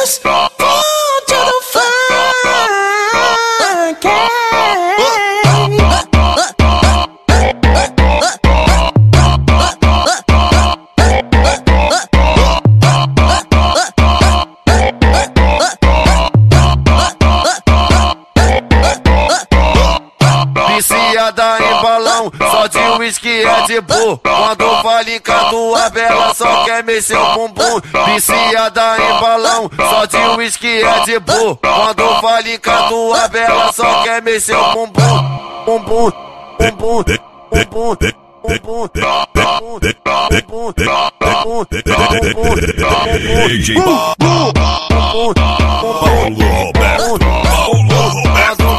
Viciada em balão, só de uísque é de bu. Quando fale com a tua bela, só quer mexer o bumbum. Viciada em balão, só de uísque é de bu. Quando fale com a tua bela, só quer mexer o bumbum. Bumbum, bumbum, bumbum, bumbum, DJ Paulo Roberto, Paulo Roberto.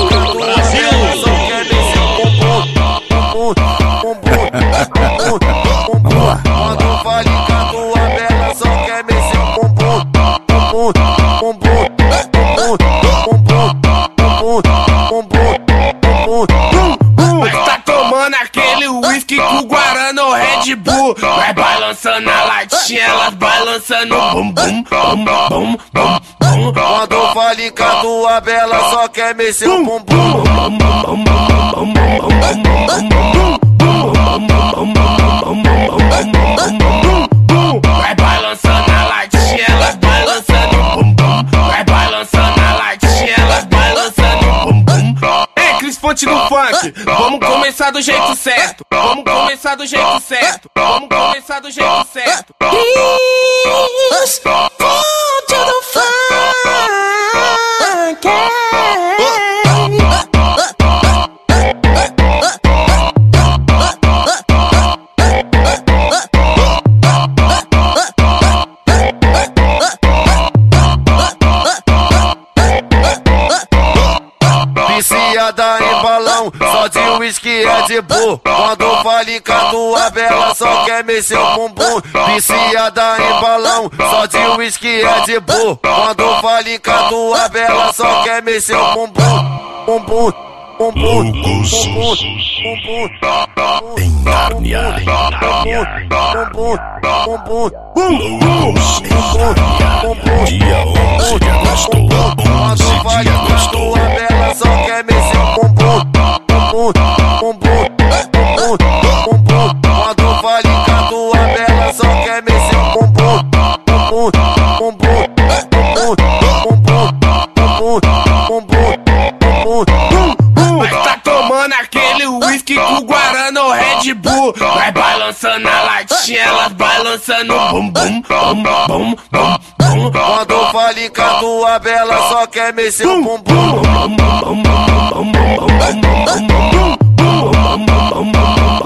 Quando fale com a tua bela, só quer mexer o bumbum. Bumbum, bumbum, bumbum, bumbum, bumbum. Mas tá tomando aquele whisky com Guarana ou Red Bull. Vai balançando a latinha, elas balançando bum bum bum bum bum bum. Quando fale com a tua bela, só quer mexer o bumbum. Vai balançando a latinha, elas balançando bum bum. Vai balançando a latinha, elas balançando bum bum. Ei, Cris Fonte do funk, vamos começar do jeito certo. Vamos começar do jeito certo. Vamos começar do jeito certo. Cris Fonte do funk. Viciada em balão, só de uísque é de bu. Quando fale com a tua bela, só quer mexer o bumbum. Viciada em balão, só de uísque é de bu. Quando fale com a tua bela, só quer mexer o bumbum. Bumbum, bumbum, bumbum, bumbum. Em Nárnia, Bumbum, bumbum, Loucos dia 11 de agosto, 11 de agosto. Só quer mexer o bumbum, bumbum, bumbum, bumbum, bumbum. Quando fale com a tua bela, só quer mexer o bumbum, bumbum, bumbum, bumbum, bumbum, bumbum, bumbum. Mas tá tomando aquele whisky com Guarana ou Red Bull. Vai balançando a latinha, elas balançando bum bum bum bum bum bum. Quando fale com a tua bela, só quer mexer o bumbum. Bum bum bum bum bum bum bum bum bum bum bum bum bum bum bum.